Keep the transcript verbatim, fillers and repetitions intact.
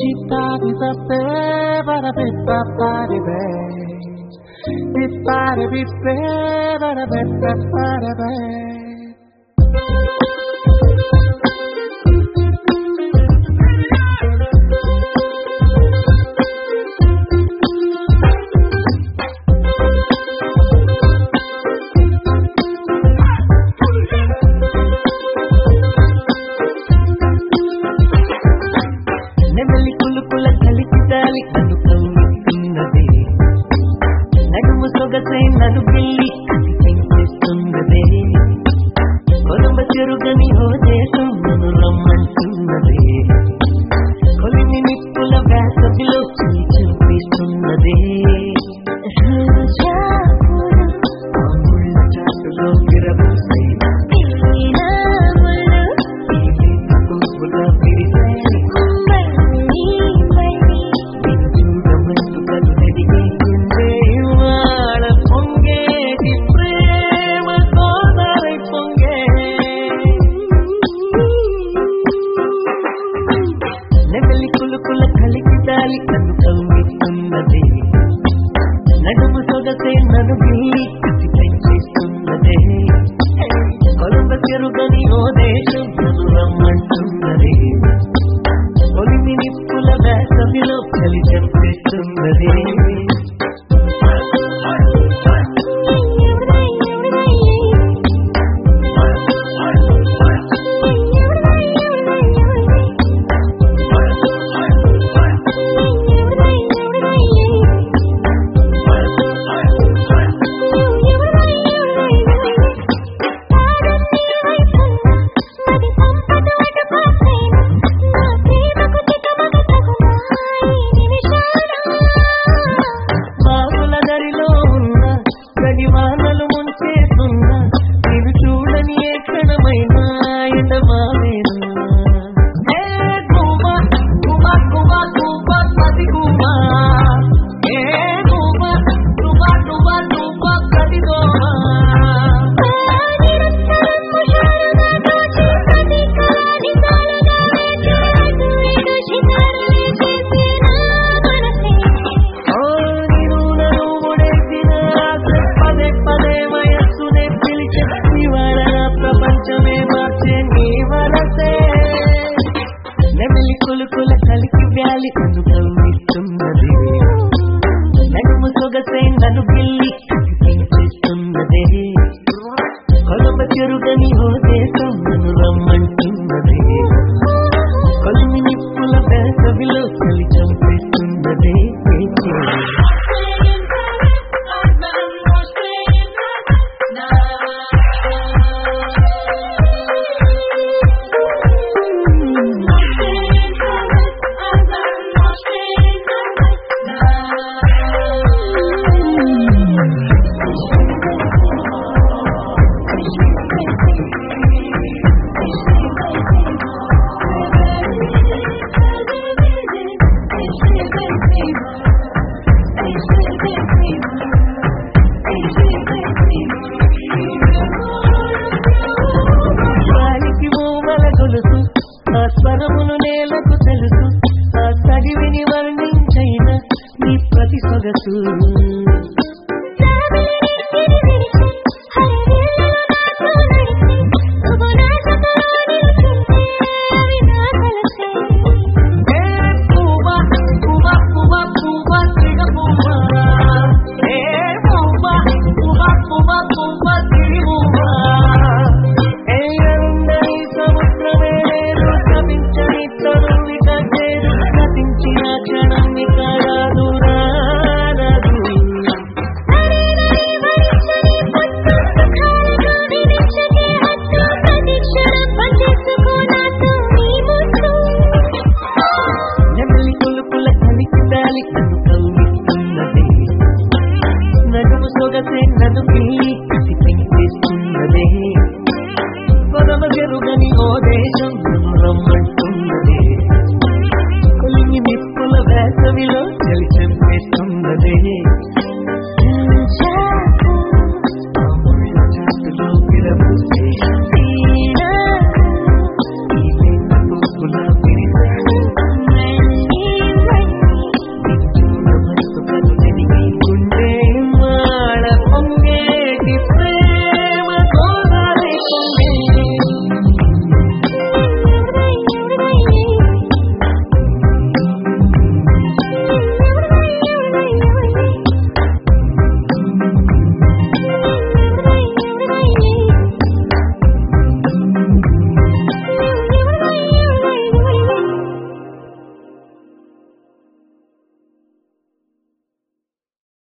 నెమలి కులుకుల కలికిదాలి నన్ను కవ్విస్తున్నదే నడుము సొగసై నన్ను గిల్లి పెంచేస్తున్నదే కొలంబ చెరుగని ఓ దేశం నన్ను రమ్మంటున్నదే కొలిమి నిప్పుల వేసవిలో చలి చూపిస్తున్నదే చాటులో విరబూసై నెమలి కులుకుల కలికిదాలి నన్ను కవ్విస్తున్నదే నడుము సొగసే నన్ను గిల్లి పెంచేస్తున్నదే కొలంబ చెరుగని ఓ దేశం నన్ను రమ్మంటున్నదే కొలిమి నిప్పుల వేసవిలో చలి చంపేస్తున్నదే వానలు ముంచేస్తున్నా నేను చూడని ఏ క్షణమైనా ఎండమావేనా నెమలి కులుకుల కలికి వ్యాలి నన్ను కవ్విస్తున్నదే నడుము సొగసై నన్ను గిల్లి పెంచేస్తున్నదే కొలంబ చెరుగని ఓ దేశం నన్ను రమ్మంటున్నదే